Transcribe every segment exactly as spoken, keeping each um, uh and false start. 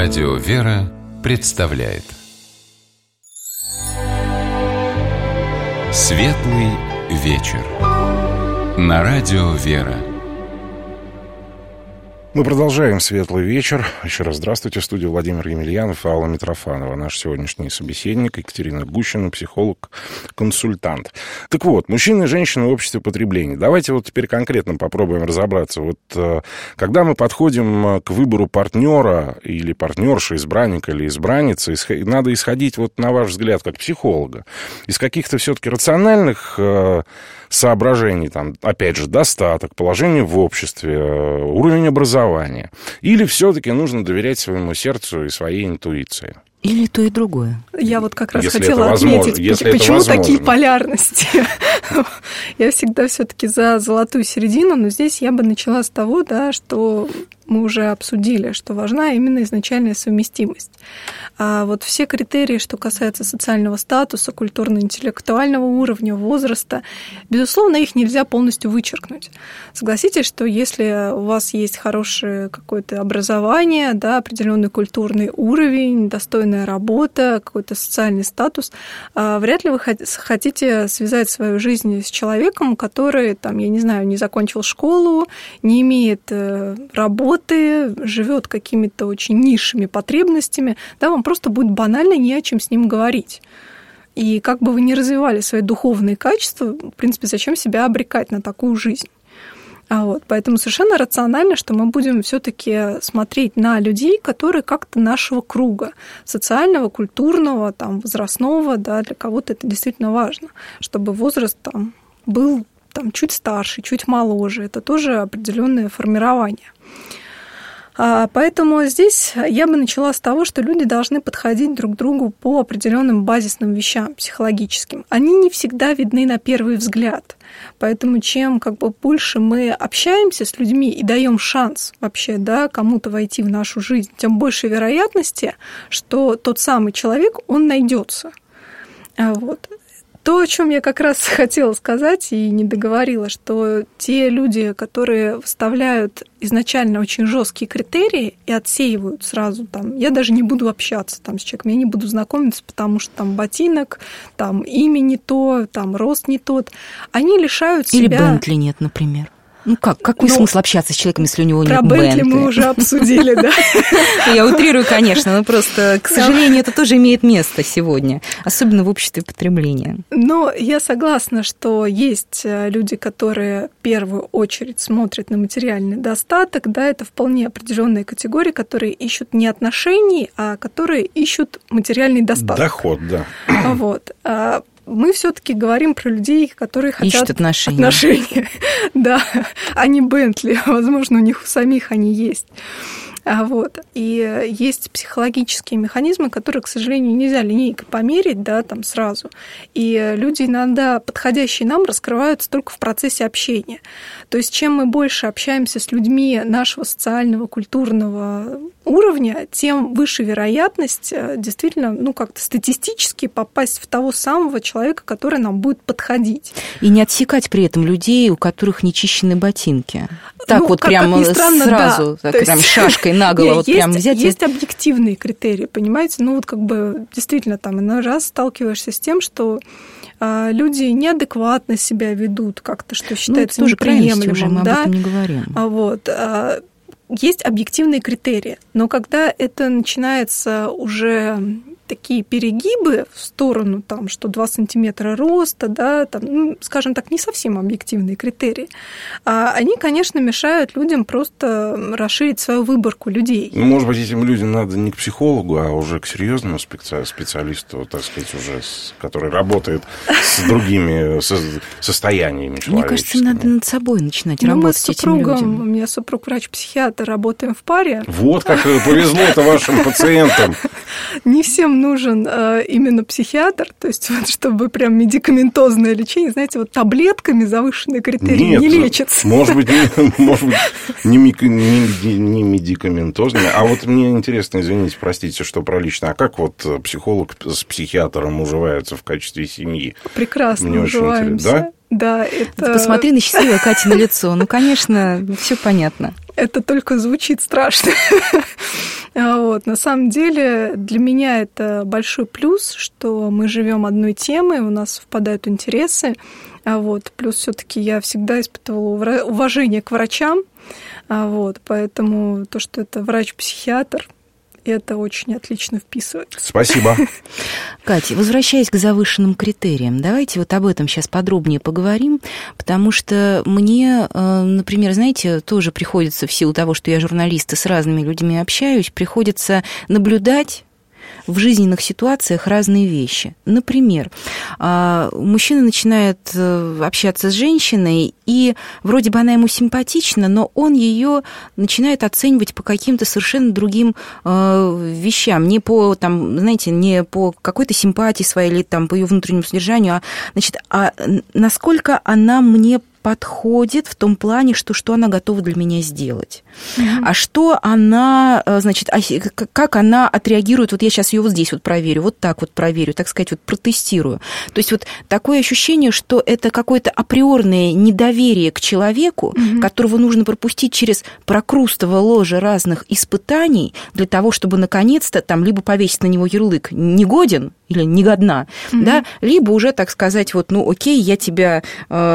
Радио «Вера» представляет Светлый вечер на Радио «Вера». Мы продолжаем «Светлый вечер». Еще раз здравствуйте. В студии Владимир Емельянов и Алла Митрофанова. Наш сегодняшний собеседник Екатерина Гущина, психолог, консультант. Так вот, мужчины и женщины в обществе потребления. Давайте вот теперь конкретно попробуем разобраться. Вот когда мы подходим к выбору партнера или партнерши, избранника или избранницы, надо исходить, вот на ваш взгляд, как психолога, из каких-то все-таки рациональных соображений, там, опять же, достаток, положение в обществе, уровень образования, или все-таки нужно доверять своему сердцу и своей интуиции? Или то и другое. Я вот как раз если хотела отметить, почему такие полярности. Я всегда все-таки за золотую середину, но здесь я бы начала с того, да, что мы уже обсудили, что важна именно изначальная совместимость. А вот все критерии, что касается социального статуса, культурно-интеллектуального уровня, возраста, безусловно, их нельзя полностью вычеркнуть. Согласитесь, что если у вас есть хорошее какое-то образование, да, определенный культурный уровень, достойная работа, какой-то социальный статус, вряд ли вы хотите связать свою жизнь с человеком, который, там, я не знаю, не закончил школу, не имеет работы, живет какими-то очень низшими потребностями, да, вам просто будет банально не о чем с ним говорить. И как бы вы ни развивали свои духовные качества, в принципе, зачем себя обрекать на такую жизнь? А вот, поэтому совершенно рационально, что мы будем все-таки смотреть на людей, которые как-то нашего круга, социального, культурного, там, возрастного, да, для кого-то это действительно важно, чтобы возраст там был там, чуть старше, чуть моложе. Это тоже определенное формирование. Поэтому здесь я бы начала с того, что люди должны подходить друг к другу по определенным базисным вещам психологическим. Они не всегда видны на первый взгляд. Поэтому чем как бы больше мы общаемся с людьми и даем шанс вообще, да, кому-то войти в нашу жизнь, тем больше вероятности, что тот самый человек, он найдется. Вот. То, о чем я как раз хотела сказать и не договорила, что те люди, которые выставляют изначально очень жесткие критерии и отсеивают сразу, там, я даже не буду общаться там, с человеком, я не буду знакомиться, потому что там ботинок, там имя не то, там рост не тот, они лишают себя... Или Бентли нет, например. Ну как, какой ну, смысл общаться с человеком, если у него нет Бентли? Про Бентли мы уже обсудили, да. Я утрирую, конечно, но просто, к сожалению, это тоже имеет место сегодня, особенно в обществе потребления. Но я согласна, что есть люди, которые в первую очередь смотрят на материальный достаток, да, это вполне определенные категории, которые ищут не отношений, а которые ищут материальный достаток. Доход, да. Вот. Мы все-таки говорим про людей, которые хотят ищут отношения. отношения. Да, а не Бентли. Возможно, у них у самих они есть. Вот. И есть психологические механизмы, которые, к сожалению, нельзя линейкой померить, да, там сразу. И люди иногда, подходящие нам, раскрываются только в процессе общения. То есть, чем мы больше общаемся с людьми нашего социального, культурного уровня, тем выше вероятность действительно, ну, как-то статистически попасть в того самого человека, который нам будет подходить. И не отсекать при этом людей, у которых нечищены ботинки. Так ну, вот как, прямо как странно, сразу, да. так, прям есть... шашкой наголо Нет, вот есть, прям взять. Есть и... объективные критерии, понимаете? Ну вот как бы действительно там иной раз сталкиваешься с тем, что а, люди неадекватно себя ведут как-то, что считается ну, неприемлемым. Уже, мы да? об этом не говорим. А, вот, а, есть объективные критерии, но когда это начинается уже такие перегибы в сторону, там, что два сантиметра роста, да, там, ну, скажем так, не совсем объективные критерии, а они, конечно, мешают людям просто расширить свою выборку людей. Ну, может быть, этим людям надо не к психологу, а уже к серьезному специалисту, так сказать, уже, с, который работает с другими со, состояниями человеческими. Мне кажется, надо над собой начинать ну, работать с этим людям. У меня супруг врач-психиатр, работаем в паре. Вот как повезло-то вашим пациентам. Не всем нужен э, именно психиатр, то есть вот, чтобы прям медикаментозное лечение, знаете, вот таблетками завышенные критерии Нет, не лечатся. Может быть, не, может быть не, не, не медикаментозное. А вот мне интересно, извините, простите, что про личное. А как вот психолог с психиатром уживаются в качестве семьи? Прекрасно мне уживаемся. Очень интересно. Да? Да, это... Посмотри на счастливое Катино лицо. Ну, конечно, все понятно. это только звучит страшно. Вот. На самом деле для меня это большой плюс, что мы живем одной темой, у нас совпадают интересы. Вот. Плюс все-таки я всегда испытывала уважение к врачам. Вот. Поэтому то, что это врач-психиатр, это очень отлично вписывается. Спасибо. Катя, возвращаясь к завышенным критериям, давайте вот об этом сейчас подробнее поговорим, потому что мне, например, знаете, тоже приходится, в силу того, что я журналист и с разными людьми общаюсь, приходится наблюдать в жизненных ситуациях разные вещи. Например, мужчина начинает общаться с женщиной, и вроде бы она ему симпатична, но он ее начинает оценивать по каким-то совершенно другим вещам. Не по, там, знаете, не по какой-то симпатии своей или там, по ее внутреннему содержанию, а, значит, а насколько она мне подходит в том плане, что, что она готова для меня сделать. Mm-hmm. А что она, значит, как она отреагирует, вот я сейчас ее вот здесь вот проверю, вот так вот проверю, так сказать, вот протестирую. То есть вот такое ощущение, что это какое-то априорное недоверие к человеку, mm-hmm. которого нужно пропустить через прокрустово ложе разных испытаний для того, чтобы наконец-то там либо повесить на него ярлык «негоден» или «негодна», mm-hmm. да, либо уже, так сказать, вот, ну, окей, я тебя...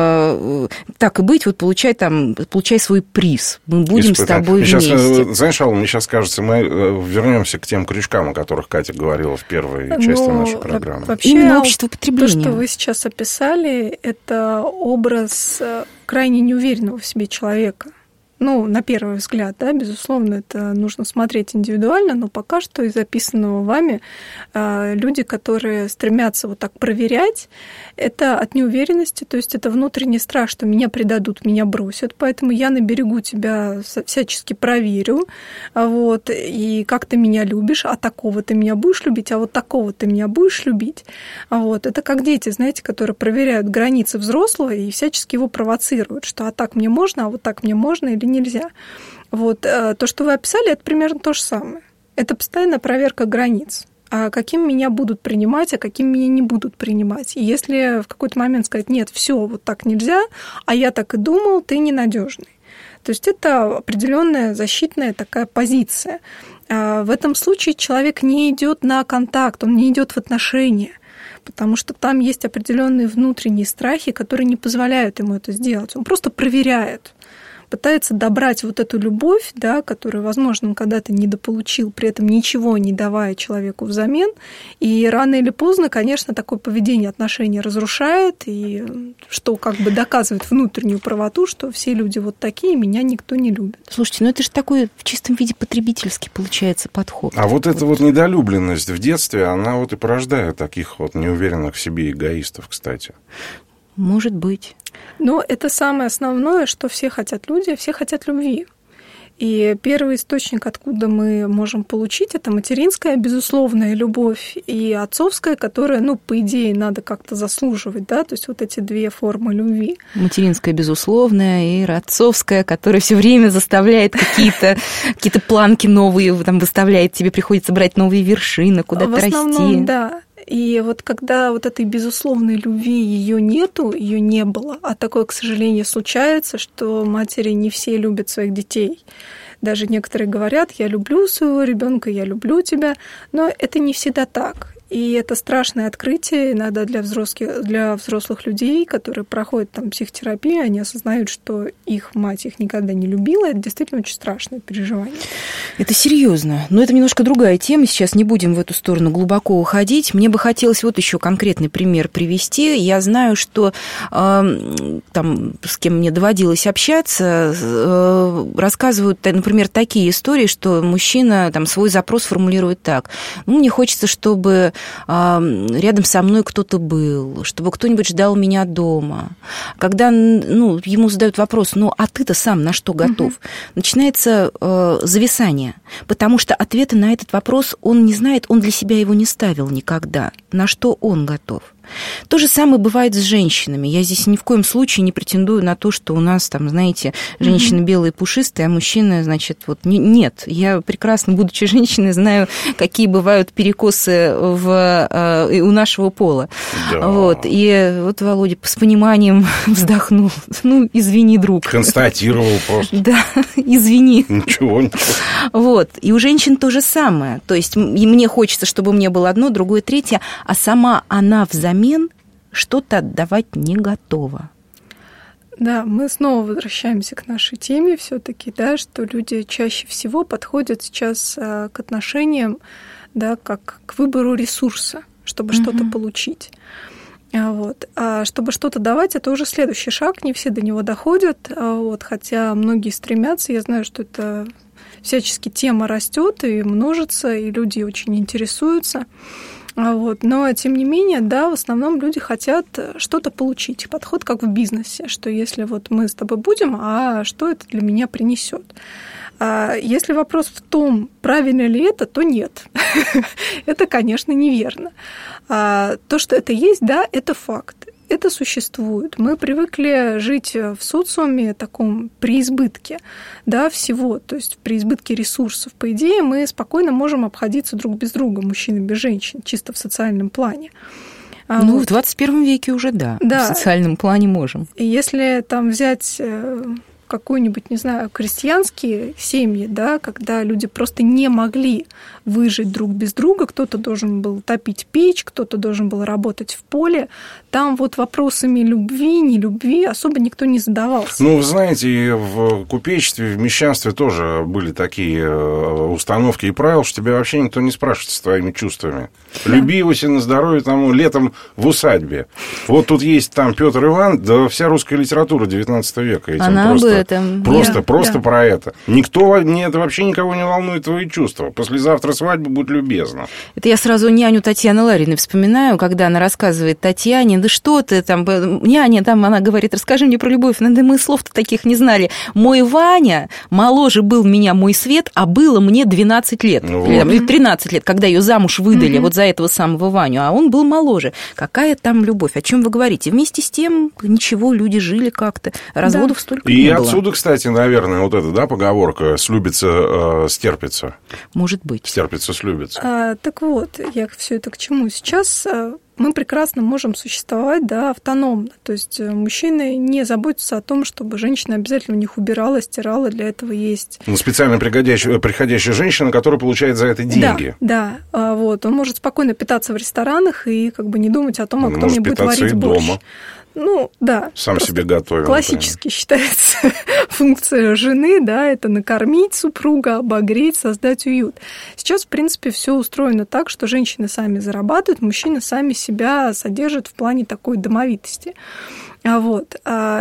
Э, так и быть, вот получай там, получай свой приз. Мы будем Испытаем. с тобой сейчас, вместе. Знаешь, Алла, мне сейчас кажется, мы вернемся к тем крючкам, о которых Катя говорила в первой части ну, нашей программы. Вообще, именно общество потребления. То, что вы сейчас описали, это образ крайне неуверенного в себе человека. Ну, на первый взгляд, да, безусловно, это нужно смотреть индивидуально, но пока что из записанного вами люди, которые стремятся вот так проверять, это от неуверенности, то есть это внутренний страх, что меня предадут, меня бросят, поэтому я на берегу тебя всячески проверю, вот, и как ты меня любишь, а такого ты меня будешь любить, а вот такого ты меня будешь любить. Вот. Это как дети, знаете, которые проверяют границы взрослого и всячески его провоцируют, что а так мне можно, а вот так мне можно или нельзя. Вот. То, что вы описали, это примерно то же самое. Это постоянная проверка границ. А каким меня будут принимать, а каким меня не будут принимать. И если в какой-то момент сказать, нет, все, вот так нельзя, а я так и думал, ты ненадежный. То есть это определенная защитная такая позиция. А в этом случае человек не идет на контакт, он не идет в отношения, потому что там есть определенные внутренние страхи, которые не позволяют ему это сделать. Он просто проверяет. Пытается добрать вот эту любовь, да, которую, возможно, он когда-то недополучил, при этом ничего не давая человеку взамен. И рано или поздно, конечно, такое поведение отношений разрушает, и что как бы доказывает внутреннюю правоту, что все люди вот такие, меня никто не любит. Слушайте, ну это же такой в чистом виде потребительский получается подход. А вот эта вот недолюбленность в детстве, она вот и порождает таких вот неуверенных в себе эгоистов, кстати. Может быть. Но это самое основное, что все хотят люди, все хотят любви. И первый источник, откуда мы можем получить, это материнская, безусловная любовь, и отцовская, которая, ну, по идее, надо как-то заслуживать, да, то есть вот эти две формы любви. Материнская, безусловная, и отцовская, которая все время заставляет какие-то, какие-то планки новые, там, выставляет, тебе приходится брать новые вершины, куда-то расти. В основном, да. И вот когда вот этой безусловной любви ее нету, ее не было, а такое, к сожалению, случается, что матери не все любят своих детей. Даже некоторые говорят, я люблю своего ребенка, я люблю тебя, но это не всегда так. И это страшное открытие иногда для взрослых, для взрослых людей, которые проходят там психотерапию, они осознают, что их мать их никогда не любила. Это действительно очень страшное переживание. Это серьезно. Но это немножко другая тема. Сейчас не будем в эту сторону глубоко уходить. Мне бы хотелось вот еще конкретный пример привести. Я знаю, что э, там, с кем мне доводилось общаться, э, рассказывают, например, такие истории, что мужчина там свой запрос формулирует так. Ну, мне хочется, чтобы рядом со мной кто-то был, чтобы кто-нибудь ждал меня дома. Когда, ну, ему задают вопрос, ну, а ты-то сам на что готов? Угу. Начинается э, зависание, потому что ответа на этот вопрос он не знает, он для себя его не ставил никогда. На что он готов? То же самое бывает с женщинами. Я здесь ни в коем случае не претендую на то, что у нас там, знаете, женщины белые пушистые, а мужчины, значит, вот не, нет. Я прекрасно, будучи женщиной, знаю, какие бывают перекосы в, у нашего пола. Да. Вот. И вот Володя с пониманием вздохнул. Ну, извини, друг. Констатировал просто. Да, извини. Ничего, ничего. Вот. И у женщин то же самое. То есть мне хочется, чтобы мне было одно, другое, третье, а сама она взамен что-то отдавать не готова. Да, мы снова возвращаемся к нашей теме все-таки, да, что люди чаще всего подходят сейчас к отношениям, да, как к выбору ресурса, чтобы mm-hmm. что-то получить. Вот. А чтобы что-то давать, это уже следующий шаг, не все до него доходят, вот, хотя многие стремятся, я знаю, что это всячески тема растет и множится, и люди очень интересуются. Вот. Но, тем не менее, да, в основном люди хотят что-то получить. Подход как в бизнесе, что если вот мы с тобой будем, а что это для меня принесет? А если вопрос в том, правильно ли это, то нет. Это, конечно, неверно. А то, что это есть, да, это факт. Это существует. Мы привыкли жить в социуме таком преизбытке, да, всего, то есть при избытке ресурсов. По идее, мы спокойно можем обходиться друг без друга, мужчины без женщин, чисто в социальном плане. Ну, вот. В двадцать первом веке уже, да, да, в социальном плане можем. И если там взять какую-нибудь, не знаю, крестьянские семьи, да, когда люди просто не могли выжить друг без друга, кто-то должен был топить печь, кто-то должен был работать в поле, там вот вопросами любви, не любви особо никто не задавался. Ну, вы знаете, в купечестве, в мещанстве тоже были такие установки и правила, что тебя вообще никто не спрашивает с твоими чувствами. Да. Люби его себе на здоровье там, летом в усадьбе. Вот тут есть там Петр Иван, да вся русская литература девятнадцатого века. Этим Она просто, об этом. Просто, да, просто да. про это. Никто, не, это вообще никого не волнует твои чувства. Послезавтра свадьба, будь любезна. Это я сразу няню Татьяны Лариной вспоминаю, когда она рассказывает Татьяне, да что ты там, няня там, она говорит, расскажи мне про любовь, ну да мы слов-то таких не знали. Мой Ваня моложе был меня, мой свет, а было мне двенадцать лет, ну, или, вот. или тринадцать лет, когда ее замуж выдали mm-hmm. вот за этого самого Ваню, а он был моложе. Какая там любовь, о чем вы говорите? Вместе с тем ничего, люди жили как-то, разводов да. столько И не было. И отсюда, кстати, наверное, вот эта, да, поговорка «слюбится, э, стерпится». Может быть. Стерпится, слюбится. А, так вот, я все это к чему? Сейчас мы прекрасно можем существовать, да, автономно. То есть мужчины не заботятся о том, чтобы женщина обязательно у них убирала, стирала, для этого есть. Ну, специально приходящая, приходящая женщина, которая получает за это деньги. Да, да. Вот. Он может спокойно питаться в ресторанах и как бы не думать о том, а кто мне будет варить борщ. Дома. Ну, да. Сам себе готовил. Классически считается функция жены, да, это накормить супруга, обогреть, создать уют. Сейчас, в принципе, все устроено так, что женщины сами зарабатывают, мужчины сами себя содержат в плане такой домовитости. Вот.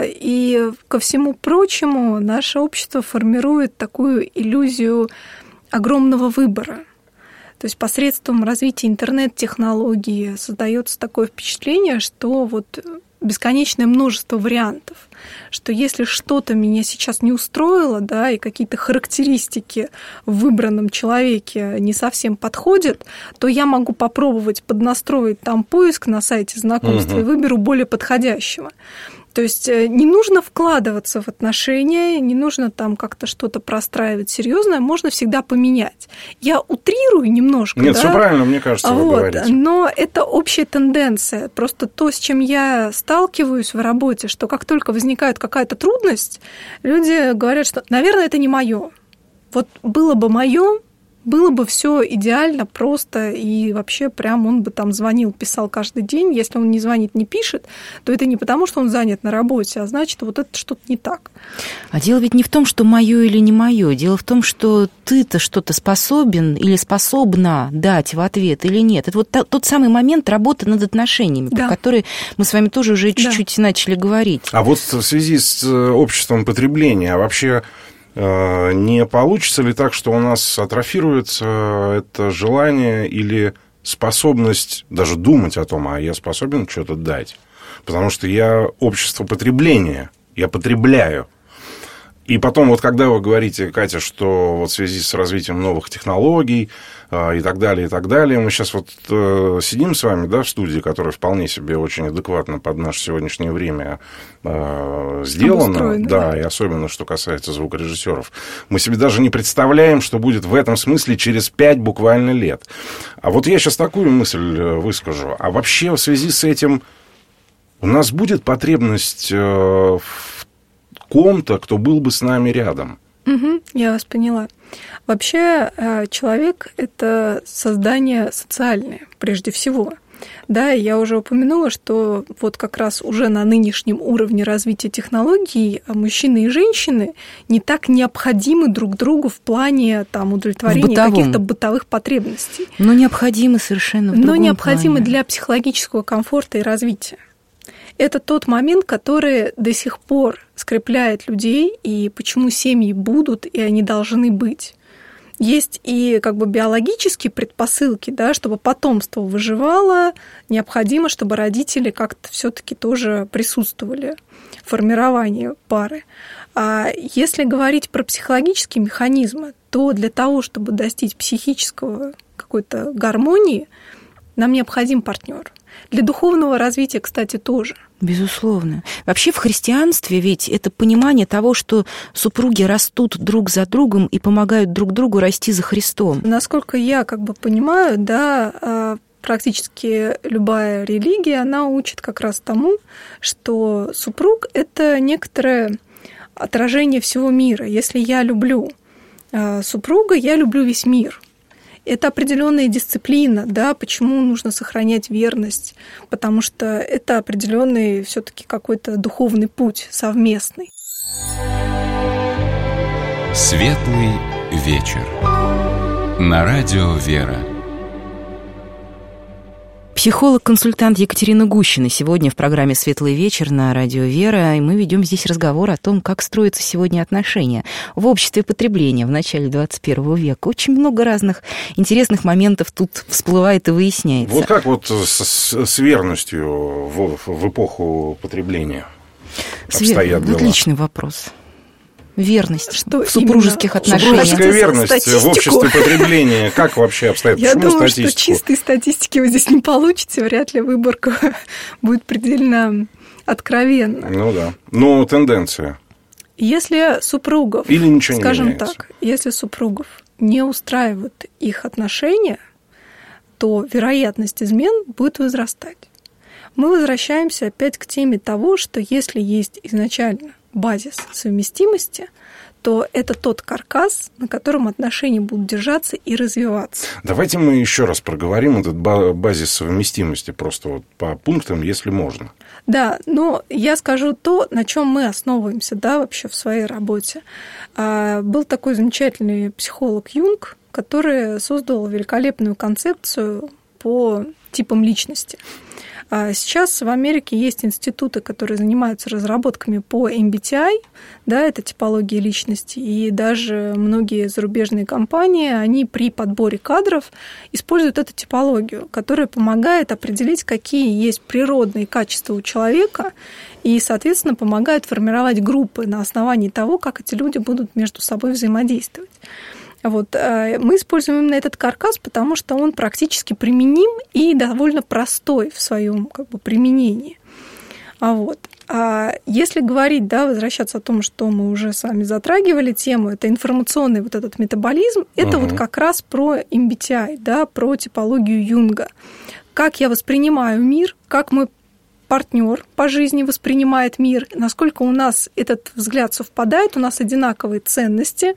И ко всему прочему, наше общество формирует такую иллюзию огромного выбора. То есть посредством развития интернет-технологий создается такое впечатление, что вот бесконечное множество вариантов, что если что-то меня сейчас не устроило, да, и какие-то характеристики в выбранном человеке не совсем подходят, то я могу попробовать поднастроить там поиск на сайте знакомства угу. и выберу более подходящего. То есть не нужно вкладываться в отношения, не нужно там как-то что-то простраивать серьезное, можно всегда поменять. Я утрирую немножко. Нет, да? все правильно, мне кажется, вы вот. говорите. Но это общая тенденция. Просто то, с чем я сталкиваюсь в работе, что как только возникает какая-то трудность, люди говорят, что, наверное, это не мое. Вот было бы мое, было бы все идеально, просто, и вообще прям он бы там звонил, писал каждый день. Если он не звонит, не пишет, то это не потому, что он занят на работе, а значит, вот это что-то не так. А дело ведь не в том, что мое или не мое. Дело в том, что ты-то что-то способен или способна дать в ответ или нет. Это вот тот самый момент работы над отношениями, да. про который мы с вами тоже уже чуть-чуть да. начали говорить. А вот в связи с обществом потребления, а вообще... Не получится ли так, что у нас атрофируется это желание или способность даже думать о том, а я способен что-то дать? Потому что я общество потребления, я потребляю. И потом, вот когда вы говорите, Катя, что вот в связи с развитием новых технологий и так далее, и так далее, мы сейчас вот сидим с вами, да, в студии, которая вполне себе очень адекватно под наше сегодняшнее время сделана, да, да, и особенно, что касается звукорежиссеров, мы себе даже не представляем, что будет в этом смысле через пять буквально лет. А вот я сейчас такую мысль выскажу. А вообще в связи с этим у нас будет потребность в ком-то, кто был бы с нами рядом? Угу, я вас поняла. Вообще человек – это создание социальное, прежде всего. Да, я уже упомянула, что вот как раз уже на нынешнем уровне развития технологий мужчины и женщины не так необходимы друг другу в плане там, удовлетворения каких-то бытовых потребностей. Но необходимы совершенно в другом Но необходимы плане. Для психологического комфорта и развития. Это тот момент, который до сих пор скрепляет людей, и почему семьи будут, и они должны быть. Есть и как бы биологические предпосылки, да, чтобы потомство выживало, необходимо, чтобы родители как-то все-таки тоже присутствовали в формировании пары. А если говорить про психологические механизмы, то для того, чтобы достичь психического какой-то гармонии, нам необходим партнер. Для духовного развития, кстати, тоже. Безусловно. Вообще в христианстве ведь это понимание того, что супруги растут друг за другом и помогают друг другу расти за Христом. Насколько я как бы понимаю, да, практически любая религия, она учит как раз тому, что супруг – это некоторое отражение всего мира. Если я люблю супруга, я люблю весь мир. Это определенная дисциплина, да, почему нужно сохранять верность, потому что это определенный все-таки какой-то духовный путь совместный. Светлый вечер. На радио «Вера». Психолог-консультант Екатерина Гущина сегодня в программе «Светлый вечер» на радио «Вера», и мы ведем здесь разговор о том, как строятся сегодня отношения в обществе потребления в начале двадцать первого века. Очень много разных интересных моментов тут всплывает и выясняется. Вот как вот с, с верностью в, в эпоху потребления обстоят дела? Отличный вопрос. Верность что в супружеских именно? отношениях. Супружеская верность статистику? В обществе потребления как вообще обстоит? Я Почему думаю, статистику? что чистой статистики вы здесь не получите, вряд ли выборка будет предельно откровенна. Ну да, но тенденция. Если супругов, или ничего скажем не меняется. так, если супругов не устраивают их отношения, то вероятность измен будет возрастать. Мы возвращаемся опять к теме того, что если есть изначально базис совместимости, то это тот каркас, на котором отношения будут держаться и развиваться. Давайте мы еще раз проговорим этот базис совместимости, просто вот по пунктам, если можно. Да, но я скажу то, на чем мы основываемся, да, вообще в своей работе. Был такой замечательный психолог Юнг, который создал великолепную концепцию по типам личности. Сейчас в Америке есть институты, которые занимаются разработками по эм би ти ай, да, это типология личности, и даже многие зарубежные компании, они при подборе кадров используют эту типологию, которая помогает определить, какие есть природные качества у человека, и, соответственно, помогает формировать группы на основании того, как эти люди будут между собой взаимодействовать. Вот. Мы используем именно этот каркас, потому что он практически применим и довольно простой в своем как бы, применении. А вот. А если говорить, да, возвращаться о том, что мы уже с вами затрагивали тему, это информационный вот этот метаболизм, это uh-huh. вот как раз про эм би ти ай, да, про типологию Юнга. Как я воспринимаю мир, как мой партнер по жизни воспринимает мир, насколько у нас этот взгляд совпадает, у нас одинаковые ценности,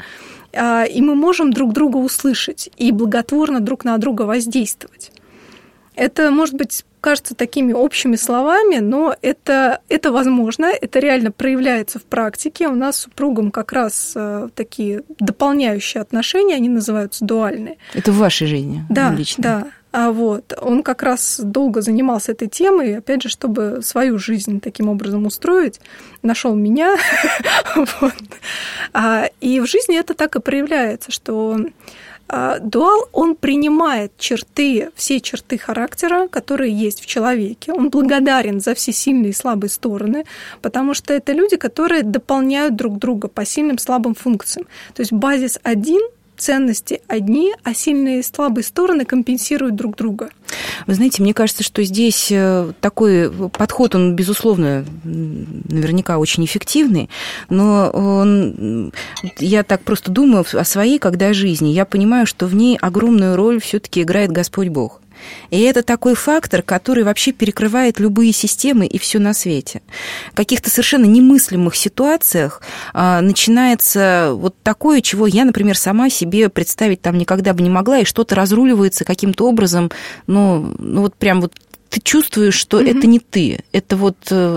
и мы можем друг друга услышать и благотворно друг на друга воздействовать. Это, может быть, кажется такими общими словами, но это, это возможно, это реально проявляется в практике. У нас с супругом как раз такие дополняющие отношения, они называются дуальные. Это в вашей жизни? Да, лично. Да. А вот он как раз долго занимался этой темой, опять же, чтобы свою жизнь таким образом устроить, нашел меня. вот. а, и в жизни это так и проявляется, что Дуал, он принимает черты, все черты характера, которые есть в человеке. Он благодарен за все сильные и слабые стороны, потому что это люди, которые дополняют друг друга по сильным и слабым функциям. То есть базис один, ценности одни, а сильные и слабые стороны компенсируют друг друга. Вы знаете, мне кажется, что здесь такой подход, он, безусловно, наверняка очень эффективный, но он, я так просто думаю о своей, когда жизни, я понимаю, что в ней огромную роль все-таки играет Господь Бог. И это такой фактор, который вообще перекрывает любые системы и все на свете. В каких-то совершенно немыслимых ситуациях а, начинается вот такое, чего я, например, сама себе представить там никогда бы не могла, и что-то разруливается каким-то образом, ну, ну вот прям вот ты чувствуешь, что mm-hmm. это не ты. Это вот,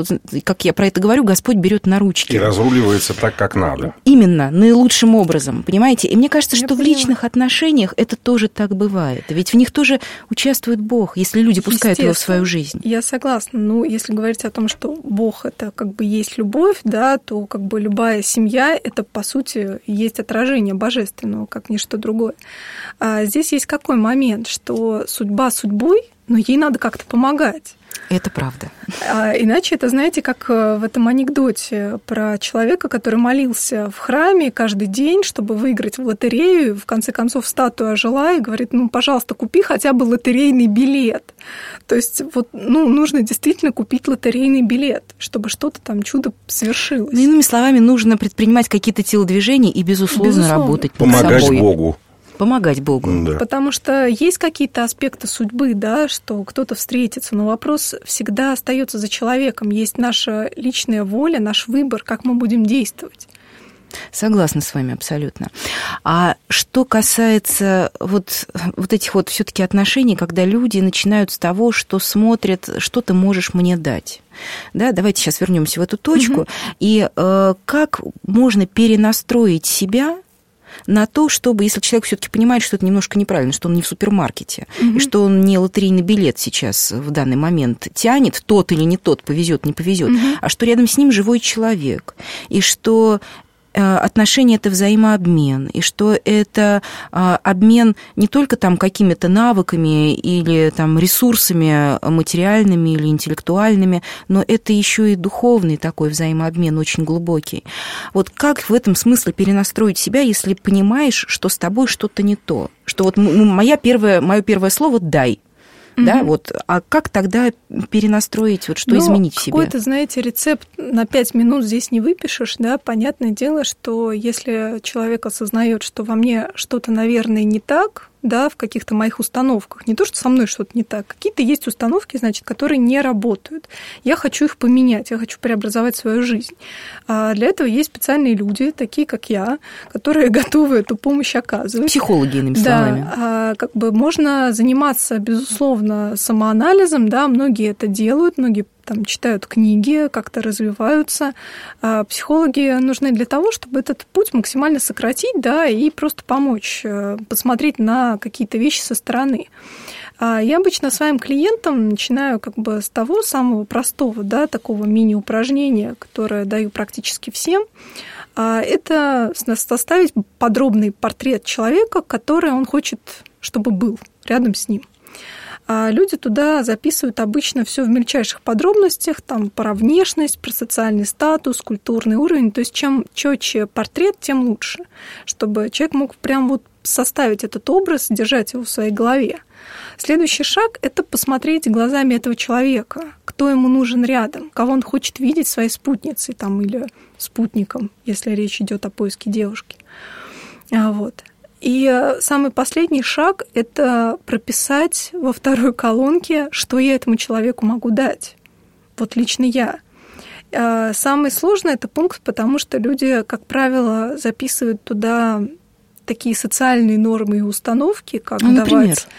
как я про это говорю, Господь берет на ручки. И разруливается так, как надо. Именно, наилучшим образом, понимаете? И мне кажется, я что поняла. В личных отношениях это тоже так бывает. Ведь в них тоже участвует Бог, если люди пускают его в свою жизнь. Я согласна. Ну, если говорить о том, что Бог – это как бы есть любовь, да, то как бы любая семья – это, по сути, есть отражение божественного, как ничто другое. А здесь есть какой момент, что судьба судьбой, но ей надо как-то помогать. Это правда. А иначе это, знаете, как в этом анекдоте про человека, который молился в храме каждый день, чтобы выиграть в лотерею, и в конце концов статуя ожила и говорит, ну, пожалуйста, купи хотя бы лотерейный билет. То есть вот, ну, нужно действительно купить лотерейный билет, чтобы что-то там чудо свершилось. Ну, иными словами, нужно предпринимать какие-то телодвижения и, безусловно, безусловно. работать над Помогать собой. Богу. Помогать Богу. Да. Потому что есть какие-то аспекты судьбы, да, что кто-то встретится, но вопрос всегда остается за человеком. Есть наша личная воля, наш выбор, как мы будем действовать. Согласна с вами абсолютно. А что касается вот, вот этих вот все-таки отношений, когда люди начинают с того, что смотрят, что ты можешь мне дать. Да, давайте сейчас вернемся в эту точку. Угу. И э, как можно перенастроить себя на то, чтобы, если человек все-таки понимает, что это немножко неправильно, что он не в супермаркете, mm-hmm. и что он не лотерейный билет сейчас в данный момент тянет, тот или не тот, повезет, не повезет, mm-hmm. а что рядом с ним живой человек, и что отношения – это взаимообмен, и что это обмен не только там какими-то навыками или там ресурсами материальными или интеллектуальными, но это еще и духовный такой взаимообмен, очень глубокий. Вот как в этом смысле перенастроить себя, если понимаешь, что с тобой что-то не то? Что вот моя первая, мое первое слово «дай». Mm-hmm. Да, вот, а как тогда перенастроить, вот, что ну, изменить в себе? Какой-то, знаете, рецепт на пять минут здесь не выпишешь, да, понятное дело, что если человек осознает, что во мне что-то, наверное, не так, да, в каких-то моих установках. Не то, что со мной что-то не так. Какие-то есть установки, значит, которые не работают. Я хочу их поменять, я хочу преобразовать свою жизнь. А для этого есть специальные люди, такие как я, которые готовы эту помощь оказывать. Психологи, иными словами. Да, а, как бы можно заниматься, безусловно, самоанализом, да, многие это делают, многие там читают книги, как-то развиваются. А психологи нужны для того, чтобы этот путь максимально сократить, да, и просто помочь посмотреть на какие-то вещи со стороны. Я обычно своим клиентам начинаю как бы с того самого простого, да, такого мини-упражнения, которое даю практически всем. Это составить подробный портрет человека, который он хочет, чтобы был рядом с ним. А люди туда записывают обычно все в мельчайших подробностях, там, про внешность, про социальный статус, культурный уровень. То есть чем четче портрет, тем лучше, чтобы человек мог прям вот составить этот образ, держать его в своей голове. Следующий шаг – это посмотреть глазами этого человека, кто ему нужен рядом, кого он хочет видеть своей спутницей там, или спутником, если речь идет о поиске девушки. Вот. И самый последний шаг – это прописать во второй колонке, что я этому человеку могу дать. Вот лично я. Самый сложный – это пункт, потому что люди, как правило, записывают туда такие социальные нормы и установки, как ну, например? давать…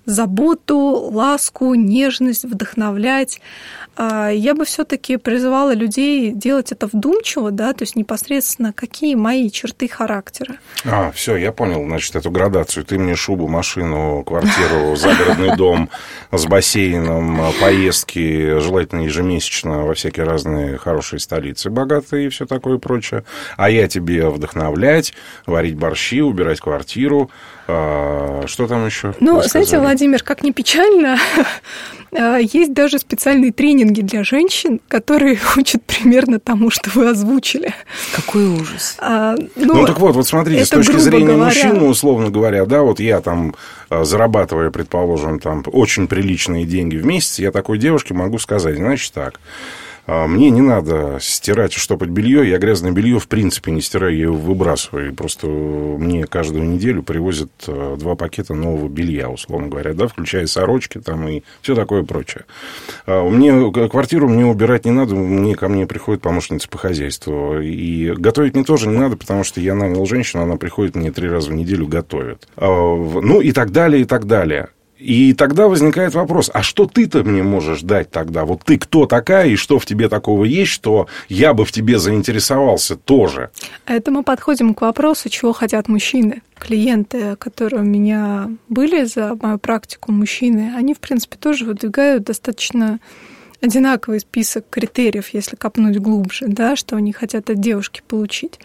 заботу, ласку, нежность, вдохновлять. Я бы все-таки призывала людей делать это вдумчиво, да, то есть непосредственно какие мои черты характера. А, все, я понял, значит, эту градацию. Ты мне шубу, машину, квартиру, загородный дом с бассейном, поездки, желательно ежемесячно во всякие разные хорошие столицы богатые и все такое прочее. А я тебе вдохновлять, варить борщи, убирать квартиру. Что там еще? Ну, знаете, Владимир, как ни печально, есть даже специальные тренинги для женщин, которые учат примерно тому, что вы озвучили. Какой ужас. А, ну, ну, так вот, вот смотрите, с точки зрения говоря... мужчины, условно говоря, да, вот я там, зарабатывая, предположим, там, очень приличные деньги в месяц, я такой девушке могу сказать, значит так, мне не надо стирать и штопать белье. Я грязное белье в принципе не стираю, я его выбрасываю. Просто мне каждую неделю привозят два пакета нового белья, условно говоря, да, включая сорочки там и все такое прочее. Мне квартиру мне убирать не надо, мне ко мне приходит помощница по хозяйству. И готовить мне тоже не надо, потому что я нанял женщину, она приходит мне три раза в неделю готовит. Ну и так далее, и так далее. И тогда возникает вопрос, а что ты-то мне можешь дать тогда? Вот ты кто такая, и что в тебе такого есть, что я бы в тебе заинтересовался тоже? Это мы подходим к вопросу, чего хотят мужчины. Клиенты, которые у меня были за мою практику, мужчины, они, в принципе, тоже выдвигают достаточно одинаковый список критериев, если копнуть глубже, да, что они хотят от девушки получить.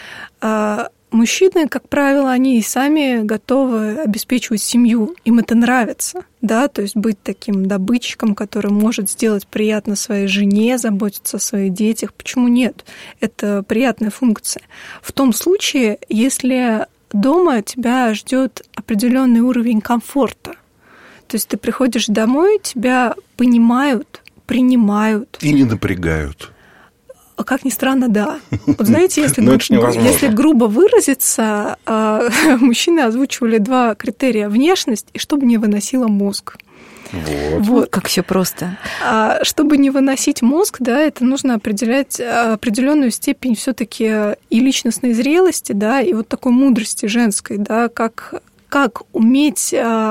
Мужчины, как правило, они и сами готовы обеспечивать семью, им это нравится, да, то есть быть таким добытчиком, который может сделать приятно своей жене, заботиться о своих детях. Почему нет? Это приятная функция. В том случае, если дома тебя ждет определенный уровень комфорта, то есть ты приходишь домой, тебя понимают, принимают. И не напрягают. Как ни странно, да. Вот знаете, если, гру... если грубо выразиться, мужчины озвучивали два критерия: внешность и чтобы не выносило мозг. Вот. Вот как все просто. А чтобы не выносить мозг, да, это нужно определять определенную степень все-таки и личностной зрелости, да, и вот такой мудрости женской, да, как, как уметь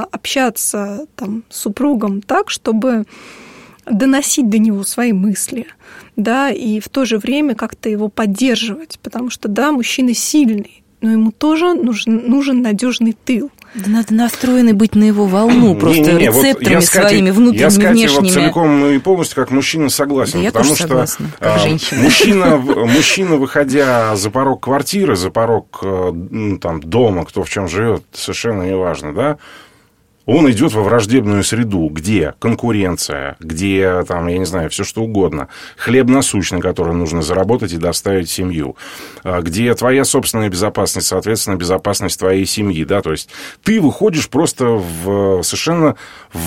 общаться там, с супругом так, чтобы доносить до него свои мысли, да, и в то же время как-то его поддерживать, потому что, да, мужчина сильный, но ему тоже нужен, нужен надежный тыл. Да надо настроены быть на его волну, просто не, не, не, рецепторами вот своими внутренними, я с Катей внешними. Вот целиком и полностью как мужчина согласен, да, потому я что согласна, как женщина. Мужчина, мужчина, выходя за порог квартиры, за порог ну, там, дома, кто в чем живет, совершенно неважно, да, он идет во враждебную среду, где конкуренция, где, там, я не знаю, все что угодно, хлеб насущный, который нужно заработать и доставить в семью, где твоя собственная безопасность, соответственно, безопасность твоей семьи, да, то есть ты выходишь просто в совершенно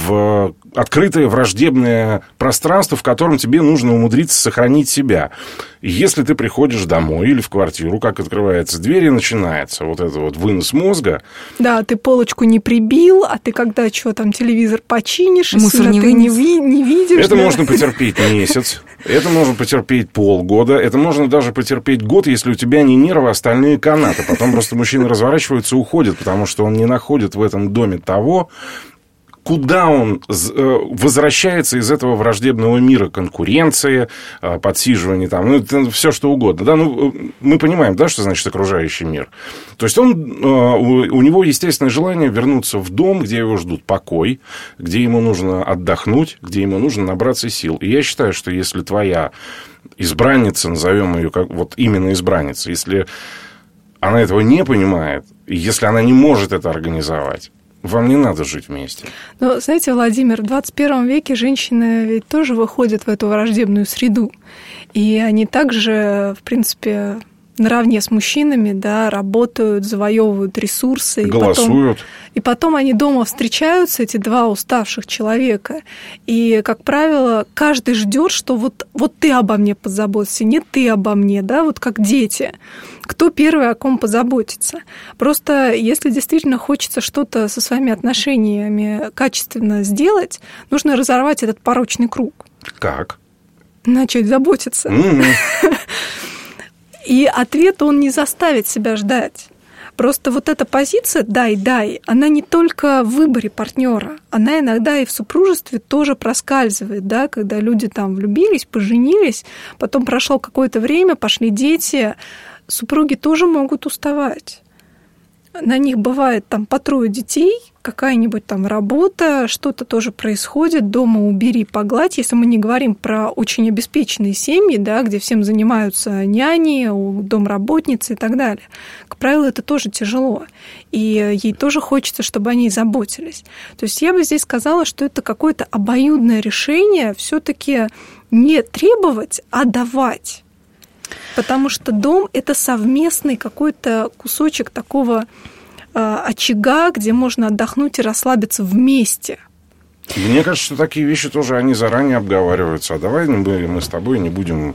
в открытое враждебное пространство, в котором тебе нужно умудриться сохранить себя. И если ты приходишь домой или в квартиру, как открывается дверь, и начинается вот это вот вынос мозга. Да, ты полочку не прибил, а ты когда что там телевизор починишь, мусор не, ты не, ви- не видишь. Это да? можно потерпеть месяц, это можно потерпеть полгода, это можно даже потерпеть год, если у тебя не нервы, а остальные канаты. Потом просто мужчина разворачивается и уходит, потому что он не находит в этом доме того, куда он возвращается из этого враждебного мира конкуренции, подсиживания, там, ну, это все что угодно. Да? Ну, мы понимаем, да, что значит окружающий мир. То есть он, у него естественное желание вернуться в дом, где его ждут покой, где ему нужно отдохнуть, где ему нужно набраться сил. И я считаю, что если твоя избранница, назовем ее как вот именно избранница, если она этого не понимает, если она не может это организовать, вам не надо жить вместе. Но, знаете, Владимир, в двадцать первом веке женщины ведь тоже выходят в эту враждебную среду. И они также, в принципе, наравне с мужчинами, да, работают, завоевывают ресурсы. Голосуют. И потом, и потом они дома встречаются, эти два уставших человека. И, как правило, каждый ждет, что вот, вот ты обо мне позаботься, не ты обо мне, да, вот как дети. Кто первый о ком позаботится? Просто если действительно хочется что-то со своими отношениями качественно сделать, нужно разорвать этот порочный круг. Как? Начать заботиться. Mm-hmm. И ответ он не заставит себя ждать. Просто вот эта позиция «дай-дай», она не только в выборе партнера, она иногда и в супружестве тоже проскальзывает, да, когда люди там влюбились, поженились, потом прошло какое-то время, пошли дети, супруги тоже могут уставать. На них бывает там по трое детей, какая-нибудь там работа, что-то тоже происходит, дома убери, погладь. Если мы не говорим про очень обеспеченные семьи, да, где всем занимаются няни, домработницы и так далее. Как правило, это тоже тяжело. И ей тоже хочется, чтобы о ней заботились. То есть я бы здесь сказала, что это какое-то обоюдное решение все-таки не требовать, а давать. Потому что дом – это совместный какой-то кусочек такого э, очага, где можно отдохнуть и расслабиться вместе. Мне кажется, что такие вещи тоже, они заранее обговариваются. А давай мы с тобой не будем,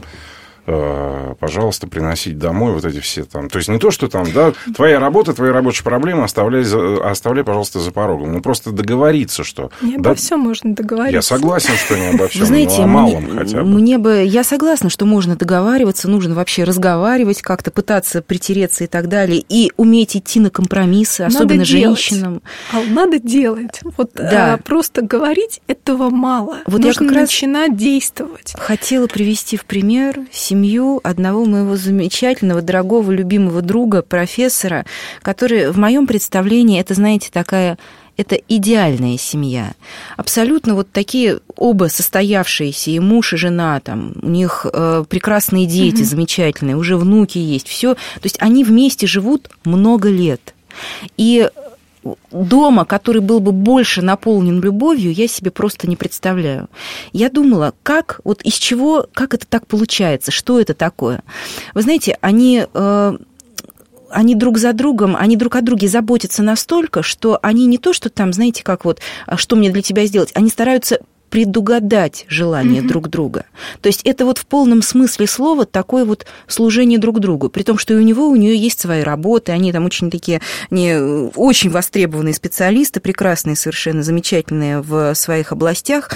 э, пожалуйста, приносить домой вот эти все там... То есть не то, что там, да, твоя работа, твои рабочие проблемы оставляй, оставляй, пожалуйста, за порогом. Ну, просто договориться, что... Не да, обо всем можно договориться. Я согласен, что не обо всем, Вы знаете, но о малом мне, хотя бы. Мне бы... Я согласна, что можно договариваться, нужно вообще разговаривать, как-то пытаться притереться и так далее, и уметь идти на компромиссы, особенно надо женщинам. Делать. А надо делать. Вот да. а, просто говорить этого мало. Вот нужно я как начинать раз действовать. Хотела привести в пример семью одного моего замечательного, дорогого, любимого друга, профессора, который в моем представлении, это, знаете, такая... Это идеальная семья. Абсолютно вот такие оба состоявшиеся, и муж, и жена, там, у них э, прекрасные дети, угу. замечательные, уже внуки есть, все. То есть они вместе живут много лет. И дома, который был бы больше наполнен любовью, я себе просто не представляю. Я думала, как, вот из чего, как это так получается, что это такое. Вы знаете, они... Э, они друг за другом, они друг о друге заботятся настолько, что они не то, что там, знаете, как вот, что мне для тебя сделать, они стараются предугадать желания mm-hmm. друг друга. То есть это вот в полном смысле слова такое вот служение друг другу, при том, что и у него, у нее есть свои работы, они там очень такие, не, очень востребованные специалисты, прекрасные совершенно, замечательные в своих областях,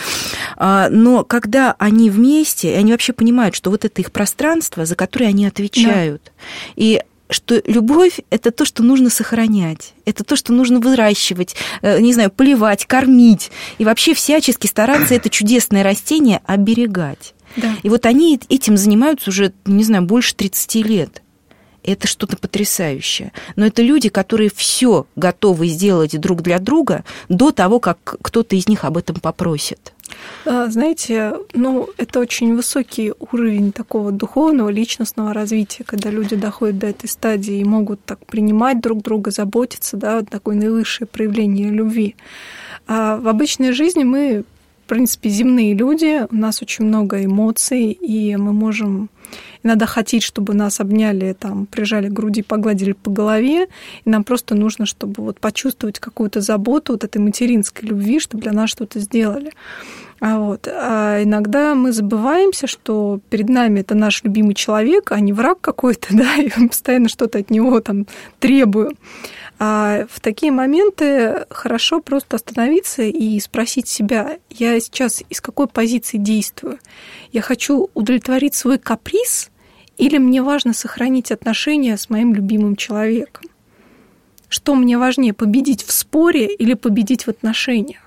но когда они вместе, они вообще понимают, что вот это их пространство, за которое они отвечают, да. и что любовь – это то, что нужно сохранять, это то, что нужно выращивать, не знаю, поливать, кормить, и вообще всячески стараться это чудесное растение оберегать. Да. И вот они этим занимаются уже, не знаю, больше тридцати лет. Это что-то потрясающее. Но это люди, которые все готовы сделать друг для друга до того, как кто-то из них об этом попросит. Знаете, ну, это очень высокий уровень такого духовного, личностного развития, когда люди доходят до этой стадии и могут так принимать друг друга, заботиться, да, вот такое наивысшее проявление любви. А в обычной жизни мы, в принципе, земные люди, у нас очень много эмоций, и мы можем иногда хотеть, чтобы нас обняли, там, прижали к груди, погладили по голове, и нам просто нужно, чтобы вот почувствовать какую-то заботу вот этой материнской любви, чтобы для нас что-то сделали. А, вот. а иногда мы забываемся, что перед нами это наш любимый человек, а не враг какой-то, да, и мы постоянно что-то от него там требуем. А в такие моменты хорошо просто остановиться и спросить себя, я сейчас из какой позиции действую? Я хочу удовлетворить свой каприз или мне важно сохранить отношения с моим любимым человеком? Что мне важнее, победить в споре или победить в отношениях?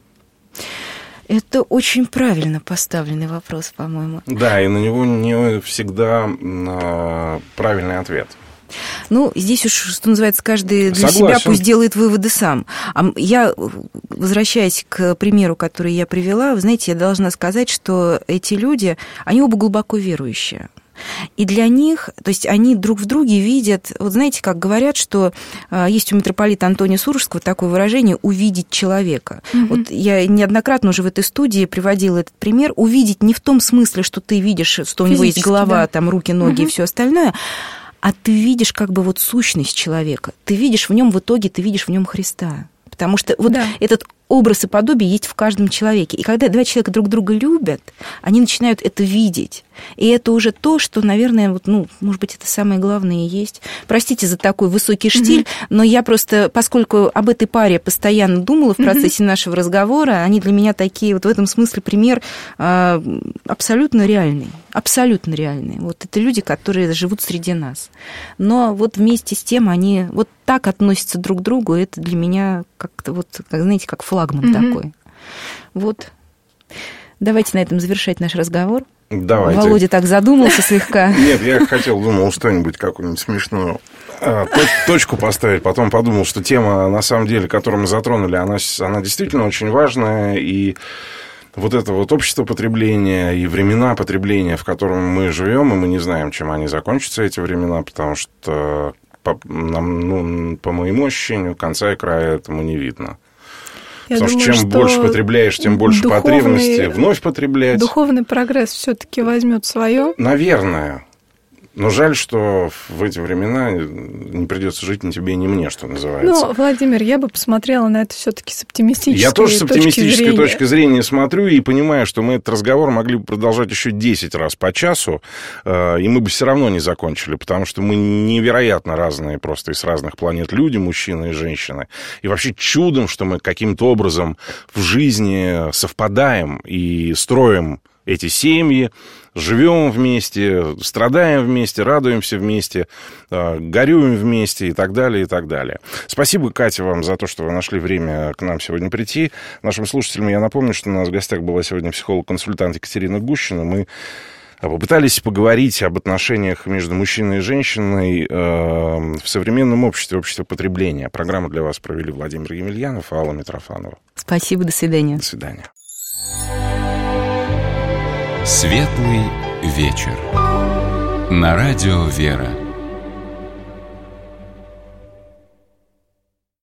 Это очень правильно поставленный вопрос, по-моему. Да, и на него не всегда правильный ответ. Ну, здесь уж, что называется, каждый для Согласен. себя пусть делает выводы сам. А я, возвращаясь к примеру, который я привела, вы знаете, я должна сказать, что эти люди, они оба глубоко верующие. И для них, то есть они друг в друге видят, вот знаете, как говорят, что есть у митрополита Антония Сурожского такое выражение «увидеть человека». Mm-hmm. Вот я неоднократно уже в этой студии приводила этот пример. Увидеть не в том смысле, что ты видишь, что у него есть голова, да. там руки, ноги mm-hmm. и все остальное, а ты видишь как бы вот сущность человека. Ты видишь в нем в итоге, ты видишь в нем Христа. Потому что вот да. этот образ и подобие есть в каждом человеке. И когда два человека друг друга любят, они начинают это видеть. И это уже то, что, наверное, вот, ну, может быть, это самое главное и есть. Простите за такой высокий штиль, mm-hmm. но я просто, поскольку об этой паре постоянно думала в процессе mm-hmm. нашего разговора, они для меня такие, вот в этом смысле пример э, абсолютно реальный. Абсолютно реальный. Вот это люди, которые живут среди нас. Но вот вместе с тем они вот так относятся друг к другу, это для меня как-то вот, как, знаете, как флагман mm-hmm. такой. Вот. Давайте на этом завершать наш разговор. Давайте. Володя так задумался слегка. Нет, я хотел, думал, что-нибудь, какую-нибудь смешную точку поставить. Потом подумал, что тема, на самом деле, которую мы затронули, она, она действительно очень важная. И вот это вот общество потребления и времена потребления, в котором мы живем, и мы не знаем, чем они закончатся, эти времена, потому что, по, нам, ну, по моему ощущению, конца и края этому не видно. Я Потому думаю, что чем больше потребляешь, тем больше потребности вновь потреблять. Духовный прогресс все-таки возьмет свое. Наверное. Но жаль, что в эти времена не придется жить ни тебе, ни мне, что называется. Ну, Владимир, я бы посмотрела на это все-таки с оптимистической точки зрения. Я тоже с оптимистической точки зрения смотрю и понимаю, что мы этот разговор могли бы продолжать еще десять раз по часу, и мы бы все равно не закончили, потому что мы невероятно разные просто из разных планет люди, мужчины и женщины. И вообще чудом, что мы каким-то образом в жизни совпадаем и строим эти семьи, живем вместе, страдаем вместе, радуемся вместе, горюем вместе и так далее, и так далее. Спасибо, Катя, вам за то, что вы нашли время к нам сегодня прийти. Нашим слушателям я напомню, что у нас в гостях была сегодня психолог-консультант Екатерина Гущина. Мы попытались поговорить об отношениях между мужчиной и женщиной в современном обществе, обществе потребления. Программу для вас провели Владимир Емельянов и Алла Митрофанова. Спасибо, до свидания. До свидания. Светлый вечер. На радио «Вера».